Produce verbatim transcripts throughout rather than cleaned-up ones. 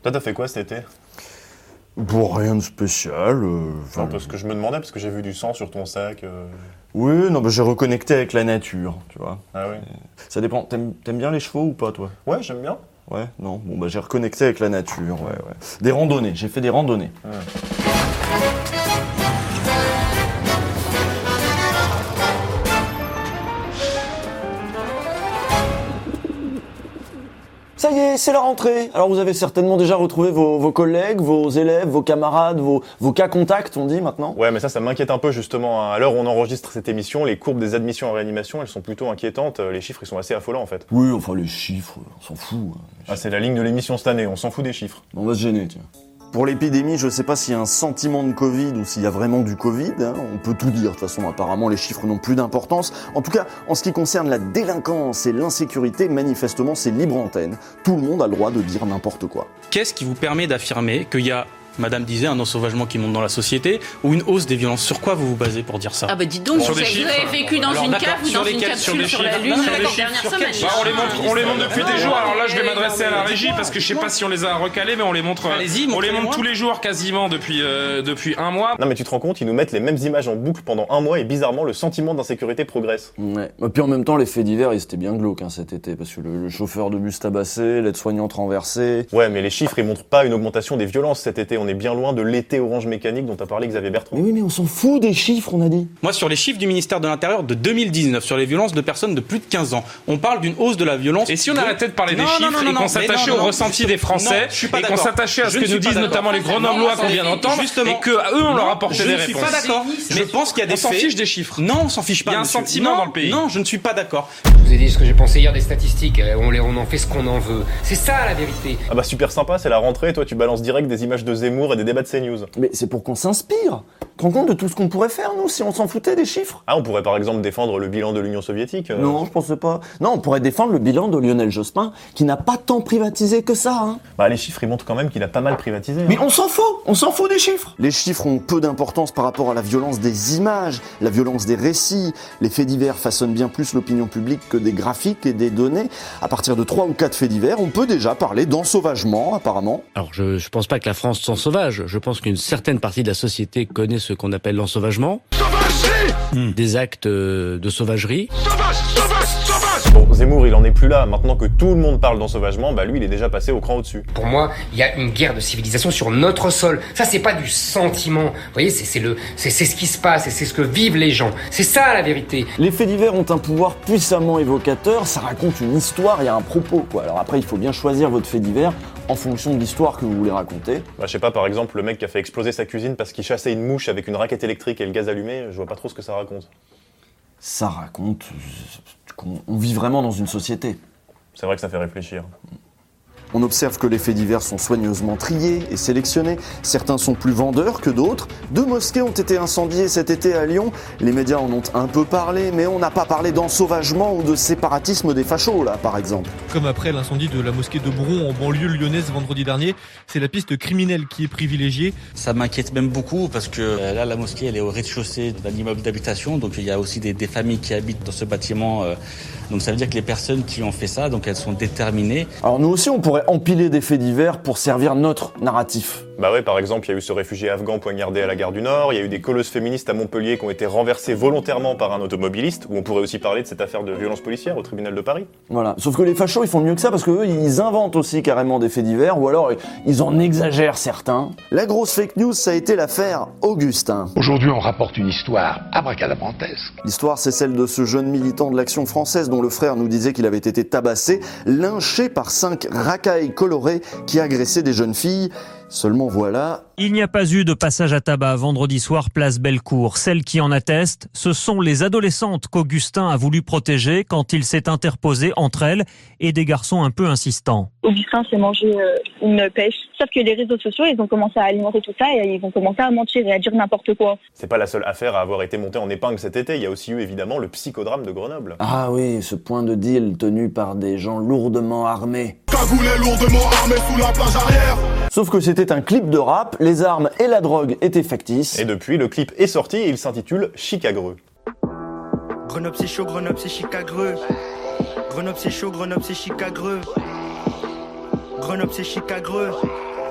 Toi, t'as fait quoi cet été ? Bon, rien de spécial. Euh, non, parce que je me demandais, parce que j'ai vu du sang sur ton sac. Euh... Oui, non, bah, j'ai reconnecté avec la nature, tu vois. Ah oui. Ça dépend. T'aimes, t'aimes bien les chevaux ou pas, toi ? Ouais, j'aime bien. Ouais, non. Bon, bah j'ai reconnecté avec la nature, ouais, ouais. Des randonnées, j'ai fait des randonnées. Ouais. Ça y est, c'est la rentrée. Alors vous avez certainement déjà retrouvé vos, vos collègues, vos élèves, vos camarades, vos, vos cas contacts, on dit maintenant. Ouais, mais ça, ça m'inquiète un peu justement. À l'heure où on enregistre cette émission, les courbes des admissions en réanimation, elles sont plutôt inquiétantes. Les chiffres, ils sont assez affolants en fait. Oui, enfin les chiffres, on s'en fout. Hein, ah, c'est la ligne de l'émission cette année, on s'en fout des chiffres. On va se gêner, tiens. Pour l'épidémie, je sais pas s'il y a un sentiment de Covid ou s'il y a vraiment du Covid. Hein. On peut tout dire. De toute façon, apparemment, les chiffres n'ont plus d'importance. En tout cas, en ce qui concerne la délinquance et l'insécurité, manifestement, c'est libre antenne. Tout le monde a le droit de dire n'importe quoi. Qu'est-ce qui vous permet d'affirmer qu'il y a, Madame disait, un ensauvagement qui monte dans la société ou une hausse des violences? Sur quoi vous vous basez pour dire ça? Ah bah dites donc, sur vous, avez, vous avez vécu dans alors, une cave ou dans une sur capsule des sur chiffres, la Lune sur la des chiffres, dernière sur semaine. quel- Bah, on les montre, on les montre depuis des jours. Alors là, je vais m'adresser à la régie parce que je sais pas si on les a recalés, mais on les montre. Allez-y, on les montrez-les-moi. montre tous les jours quasiment depuis euh, depuis un mois. Non mais tu te rends compte, ils nous mettent les mêmes images en boucle pendant un mois et bizarrement, le sentiment d'insécurité progresse. Ouais. Et puis en même temps, les faits divers, ils étaient bien glauques hein, cet été, parce que le, le chauffeur de bus tabassé, l'aide-soignante renversée... Ouais, mais les chiffres, ils montrent pas une augmentation des violences cet été. On est bien loin de l'été orange mécanique dont a parlé Xavier Bertrand. Mais oui, mais on s'en fout des chiffres, on a dit. Moi, sur les chiffres du ministère de l'Intérieur de deux mille dix-neuf, sur les violences de personnes de plus de quinze ans, on parle d'une hausse de la violence. Et si on arrêtait de parler Non, des non, chiffres non, non, et qu'on non, s'attachait mais non, au non, ressenti des Français non, je suis pas et qu'on d'accord. s'attachait à ce Je que ne nous suis pas disent d'accord. notamment les grenoblois qu'on vient d'entendre Justement. et que eux on leur apportait Je des ne suis réponses. pas d'accord. Je pense qu'il y a des On s'en faits. fiche des chiffres. Non, on s'en fiche pas. Il y a un monsieur. sentiment Non, dans le pays. Non, je ne suis pas d'accord. Je vous ai dit ce que j'ai pensé hier des statistiques, on, les, on en fait ce qu'on en veut. C'est ça la vérité. Ah bah super sympa, c'est la rentrée, toi tu balances direct des images de Zemmour et des débats de CNews. Mais c'est pour qu'on s'inspire. Tu te rends compte de tout ce qu'on pourrait faire, nous, si on s'en foutait des chiffres? Ah, on pourrait par exemple défendre le bilan de l'Union soviétique. euh... Non, je pensais pas. Non, on pourrait défendre le bilan de Lionel Jospin, qui n'a pas tant privatisé que ça, hein. Bah les chiffres, ils montrent quand même qu'il a pas mal privatisé. Mais on s'en fout, on s'en fout des chiffres. Les chiffres ont peu d'importance par rapport à la violence des images, la violence des récits. Les faits divers façonnent bien plus l'opinion publique que des graphiques et des données. À partir de trois ou quatre faits divers, on peut déjà parler d'ensauvagement, apparemment. Alors, je, je pense pas que la France soit sauvage. Je pense qu'une certaine partie de la société connaît ce qu'on appelle l'ensauvagement. Sauvagerie ! Des actes euh, de sauvagerie. Sauvage, sauvage, sauvage. Bon, Zemmour, il en est plus là. Maintenant que tout le monde parle d'ensauvagement, bah lui, il est déjà passé au cran au-dessus. Pour moi, il y a une guerre de civilisation sur notre sol. Ça, c'est pas du sentiment. Vous voyez, c'est, c'est le, c'est, c'est ce qui se passe et c'est ce que vivent les gens. C'est ça la vérité. Les faits divers ont un pouvoir puissamment évocateur. Ça raconte une histoire, il y a un propos, quoi. Alors après, il faut bien choisir votre fait divers en fonction de l'histoire que vous voulez raconter. Bah, je sais pas, par exemple, le mec qui a fait exploser sa cuisine parce qu'il chassait une mouche avec une raquette électrique et le gaz allumé, je vois pas trop ce que ça raconte. Ça raconte qu'on on vit vraiment dans une société. C'est vrai que ça fait réfléchir. On observe que les faits divers sont soigneusement triés et sélectionnés. Certains sont plus vendeurs que d'autres. Deux mosquées ont été incendiées cet été à Lyon. Les médias en ont un peu parlé, mais on n'a pas parlé d'ensauvagement ou de séparatisme des fachos, là, par exemple. Comme après l'incendie de la mosquée de Bron en banlieue lyonnaise vendredi dernier, c'est la piste criminelle qui est privilégiée. Ça m'inquiète même beaucoup parce que euh, là, la mosquée, elle est au rez-de-chaussée d'un immeuble d'habitation. Donc, il y a aussi des, des familles qui habitent dans ce bâtiment. Euh, donc, ça veut dire que les personnes qui ont fait ça, donc elles sont déterminées. Alors, nous aussi, on pourrait empiler des faits divers pour servir notre narratif. Bah ouais, par exemple, il y a eu ce réfugié afghan poignardé à la gare du Nord, il y a eu des colosses féministes à Montpellier qui ont été renversées volontairement par un automobiliste, ou on pourrait aussi parler de cette affaire de violence policière au tribunal de Paris. Voilà. Sauf que les fachos, ils font mieux que ça parce qu'eux, ils inventent aussi carrément des faits divers, ou alors ils en exagèrent certains. La grosse fake news, ça a été l'affaire Augustin. Aujourd'hui, on rapporte une histoire abracadabrantesque. L'histoire, c'est celle de ce jeune militant de l'Action française dont le frère nous disait qu'il avait été tabassé, lynché par cinq racailles colorées qui agressaient des jeunes filles. Seulement voilà... Il n'y a pas eu de passage à tabac vendredi soir place Bellecour. Celles qui en attestent, ce sont les adolescentes qu'Augustin a voulu protéger quand il s'est interposé entre elles et des garçons un peu insistants. Augustin s'est mangé euh, une pêche. Sauf que les réseaux sociaux, ils ont commencé à alimenter tout ça et ils ont commencé à mentir et à dire n'importe quoi. C'est pas la seule affaire à avoir été montée en épingle cet été, il y a aussi eu évidemment le psychodrame de Grenoble. Ah oui, ce point de deal tenu par des gens lourdement armés. Cagoulés lourdement armés sous la plage arrière. Sauf que c'était un clip de rap, les armes et la drogue étaient factices. Et depuis, le clip est sorti et il s'intitule Chicagreux. Grenoble c'est chaud, Grenoble c'est Chicagreux. Grenoble c'est chaud, Grenoble c'est Chicagreux. Grenoble c'est Chicagreux.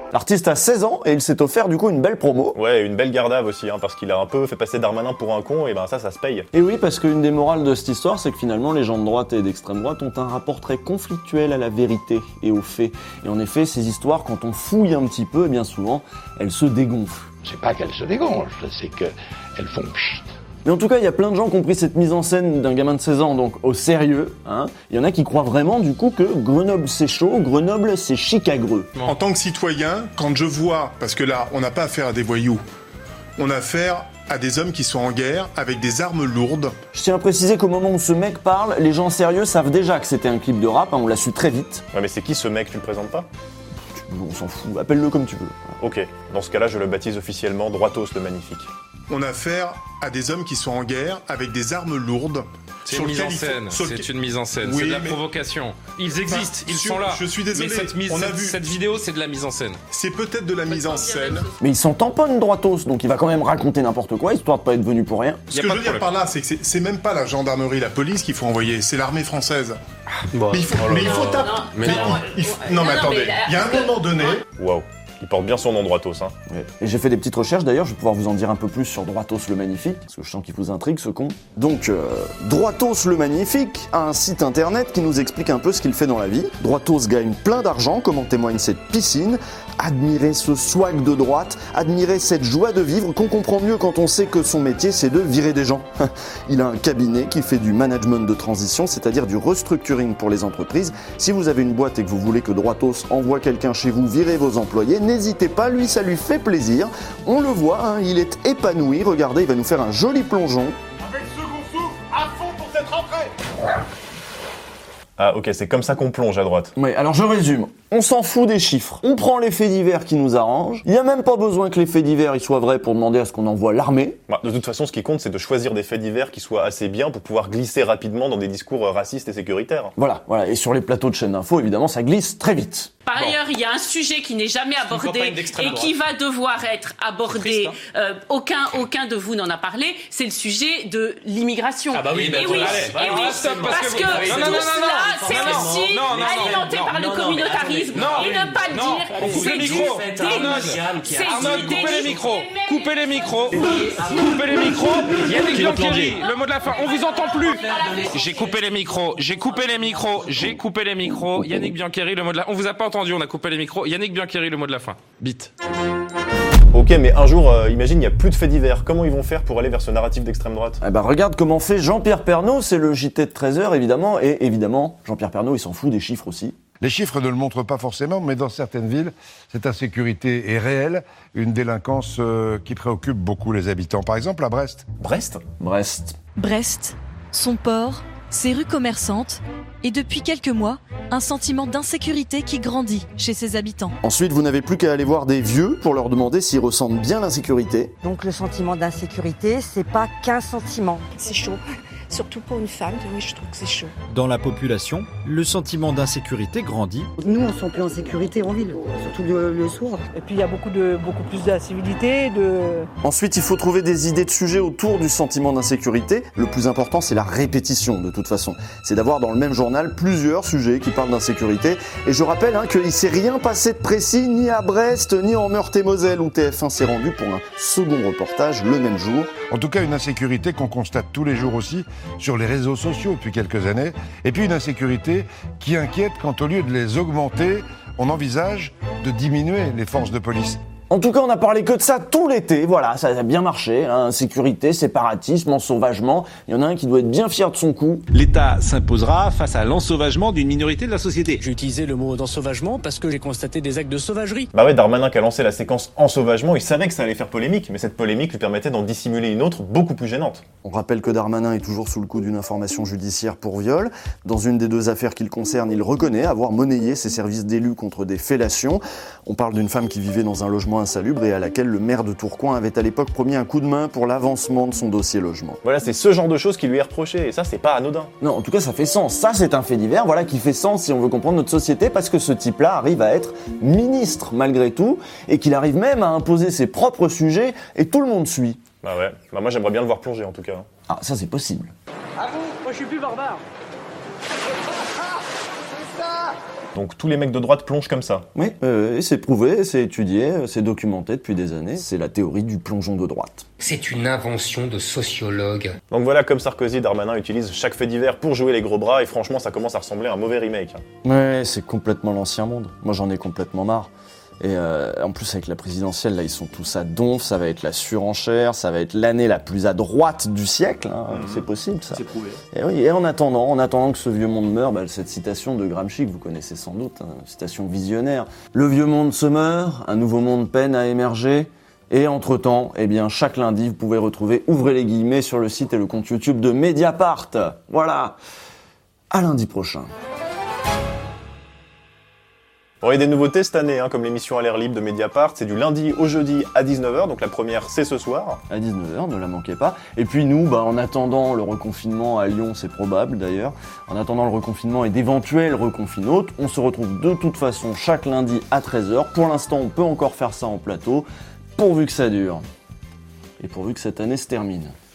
L'artiste a seize ans et il s'est offert du coup une belle promo. Ouais, une belle garde-à aussi, hein, parce qu'il a un peu fait passer Darmanin pour un con, et ben ça, ça se paye. Et oui, parce qu'une des morales de cette histoire, c'est que finalement les gens de droite et d'extrême droite ont un rapport très conflictuel à la vérité et aux faits. Et en effet, ces histoires, quand on fouille un petit peu, bien souvent, elles se dégonflent. C'est pas qu'elles se dégonflent, c'est qu'elles font pchit. Mais en tout cas, il y a plein de gens qui ont pris cette mise en scène d'un gamin de seize ans donc au sérieux. Hein. Il y en a qui croient vraiment du coup que Grenoble c'est chaud, Grenoble c'est chicagreux. En tant que citoyen, quand je vois, parce que là, on n'a pas affaire à des voyous, on a affaire à des hommes qui sont en guerre avec des armes lourdes. Je tiens à préciser qu'au moment où ce mec parle, les gens sérieux savent déjà que c'était un clip de rap, hein, on l'a su très vite. Ouais, mais c'est qui ce mec, tu le présentes pas? On s'en fout, appelle-le comme tu veux. Ok, dans ce cas-là, je le baptise officiellement Droitos le Magnifique. On a affaire à des hommes qui sont en guerre avec des armes lourdes. C'est une mise en scène, c'est une mise en scène, c'est de la provocation. Ils existent, ils sont là. Je suis désolé, mais cette, mise, on a cette, vu. cette vidéo, c'est de la mise en scène. C'est peut-être de la mise en scène. Mais il s'en tamponne Droitos, donc il va quand même raconter n'importe quoi, histoire de pas être venu pour rien. Ce que je veux dire par là, c'est que c'est, c'est même pas la gendarmerie, la police qu'il faut envoyer, c'est l'armée française. Bah, mais il faut, oh mais il faut taper. Mais mais non, il, il faut, non, mais attendez, il y a un moment donné. Waouh. Il porte bien son nom, Droitos. Hein. Ouais. Et j'ai fait des petites recherches d'ailleurs, je vais pouvoir vous en dire un peu plus sur Droitos le Magnifique, parce que je sens qu'il vous intrigue ce con. Donc, euh, Droitos le Magnifique a un site internet qui nous explique un peu ce qu'il fait dans la vie. Droitos gagne plein d'argent, comme en témoigne cette piscine. Admirez ce swag de droite, admirez cette joie de vivre qu'on comprend mieux quand on sait que son métier c'est de virer des gens. Il a un cabinet qui fait du management de transition, c'est-à-dire du restructuring pour les entreprises. Si vous avez une boîte et que vous voulez que Droitos envoie quelqu'un chez vous virer vos employés, n'hésitez pas, lui ça lui fait plaisir. On le voit, hein, il est épanoui, regardez, il va nous faire un joli plongeon. Avec second souffle, à fond pour cette rentrée. Ah ok, c'est comme ça qu'on plonge à droite. Oui, alors je résume. On s'en fout des chiffres. On prend les faits divers qui nous arrangent. Il n'y a même pas besoin que les faits divers ils soient vrais pour demander à ce qu'on envoie l'armée. Bah, de toute façon, ce qui compte, c'est de choisir des faits divers qui soient assez bien pour pouvoir glisser rapidement dans des discours racistes et sécuritaires. Voilà, voilà. Et sur les plateaux de chaînes d'infos, évidemment, ça glisse très vite. Par bon. ailleurs, il y a un sujet qui n'est jamais abordé et qui va devoir être abordé. Triste, hein. euh, aucun, aucun de vous n'en a parlé. C'est le sujet de l'immigration. Ah bah oui, et oui, allez, et oui, stop, parce, parce que, que tout cela, c'est aussi non, non, alimenté non, par non, le non, communautarisme. Non, et ne pas non, dire, c'est du c'est Arnold, coupez les micros, coupez les micros, coupez les micros. Yannick Biancheri, le mot de la fin. On vous entend plus. J'ai coupé les micros, j'ai coupé les micros, j'ai coupé les micros. Yannick Biancheri, le mot de la fin. On vous a pas entendu, on a coupé les micros. Yannick Biancheri, le mot de la fin. Bite. Ok, mais un jour, euh, imagine, il n'y a plus de faits divers. Comment ils vont faire pour aller vers ce narratif d'extrême droite? Eh ben, regarde comment fait Jean-Pierre Pernaut, c'est le J T de treize heures, évidemment. Et évidemment, Jean-Pierre Pernaut, il s'en fout des chiffres aussi. Les chiffres ne le montrent pas forcément, mais dans certaines villes, cette insécurité est réelle, une délinquance euh, qui préoccupe beaucoup les habitants. Par exemple, à Brest. Brest Brest. Brest, son port, ses rues commerçantes, et depuis quelques mois, un sentiment d'insécurité qui grandit chez ses habitants. Ensuite, vous n'avez plus qu'à aller voir des vieux pour leur demander s'ils ressentent bien l'insécurité. Donc le sentiment d'insécurité, c'est pas qu'un sentiment. C'est chaud. Surtout pour une femme, oui, je trouve que c'est chaud. Dans la population, le sentiment d'insécurité grandit. Nous, on se sent plus en sécurité en ville, surtout le, le soir. Et puis il y a beaucoup, de, beaucoup plus d'incivilité. De... Ensuite, il faut trouver des idées de sujets autour du sentiment d'insécurité. Le plus important, c'est la répétition, de toute façon. C'est d'avoir dans le même journal plusieurs sujets qui parlent d'insécurité. Et je rappelle hein, qu'il ne s'est rien passé de précis, ni à Brest, ni en Meurthe-et-Moselle, où T F un s'est rendu pour un second reportage le même jour. En tout cas, une insécurité qu'on constate tous les jours aussi, sur les réseaux sociaux depuis quelques années, et puis une insécurité qui inquiète quand au lieu de les augmenter, on envisage de diminuer les forces de police. En tout cas, on a parlé que de ça tout l'été, voilà, ça a bien marché, hein, insécurité, séparatisme, ensauvagement, il y en a un qui doit être bien fier de son coup. L'État s'imposera face à l'ensauvagement d'une minorité de la société. J'ai utilisé le mot d'ensauvagement parce que j'ai constaté des actes de sauvagerie. Bah ouais, Darmanin qui a lancé la séquence ensauvagement, il savait que ça allait faire polémique, mais cette polémique lui permettait d'en dissimuler une autre beaucoup plus gênante. On rappelle que Darmanin est toujours sous le coup d'une information judiciaire pour viol. Dans une des deux affaires qu'il concerne, il reconnaît avoir monnayé ses services d'élus contre des fellations. On parle d'une femme qui vivait dans un logement insalubre et à laquelle le maire de Tourcoing avait à l'époque promis un coup de main pour l'avancement de son dossier logement. Voilà, c'est ce genre de choses qui lui est reproché, et ça, c'est pas anodin. Non, en tout cas, ça fait sens. Ça, c'est un fait divers, voilà, qui fait sens si on veut comprendre notre société, parce que ce type-là arrive à être ministre, malgré tout, et qu'il arrive même à imposer ses propres sujets, et tout le monde suit. Bah ouais, bah moi j'aimerais bien le voir plonger, en tout cas. Ah, ça, c'est possible. À vous, moi je suis plus barbare. C'est ça. Donc tous les mecs de droite plongent comme ça. Oui, euh, c'est prouvé, c'est étudié, c'est documenté depuis des années. C'est la théorie du plongeon de droite. C'est une invention de sociologue. Donc voilà, comme Sarkozy, Darmanin utilise chaque fait divers pour jouer les gros bras, et franchement, ça commence à ressembler à un mauvais remake. Ouais, c'est complètement l'ancien monde. Moi, j'en ai complètement marre. Et euh, en plus, avec la présidentielle, là, ils sont tous à donf, ça va être la surenchère, ça va être l'année la plus à droite du siècle, hein. Mmh. C'est possible, ça. C'est prouvé. Et oui, et en attendant, en attendant que ce vieux monde meure, bah, cette citation de Gramsci, que vous connaissez sans doute, hein, citation visionnaire. Le vieux monde se meurt, un nouveau monde peine à émerger, et entre-temps, eh bien, chaque lundi, vous pouvez retrouver, ouvrez les guillemets, sur le site et le compte YouTube de Mediapart. Voilà. À lundi prochain. Bon, il y a des nouveautés cette année, hein, comme l'émission à l'air libre de Mediapart, c'est du lundi au jeudi à dix-neuf heures, donc la première c'est ce soir. À dix-neuf heures, ne la manquez pas. Et puis nous, bah, en attendant le reconfinement à Lyon, c'est probable d'ailleurs, en attendant le reconfinement et d'éventuels reconfinaux, on se retrouve de toute façon chaque lundi à treize heures. Pour l'instant, on peut encore faire ça en plateau, pourvu que ça dure. Et pourvu que cette année se termine.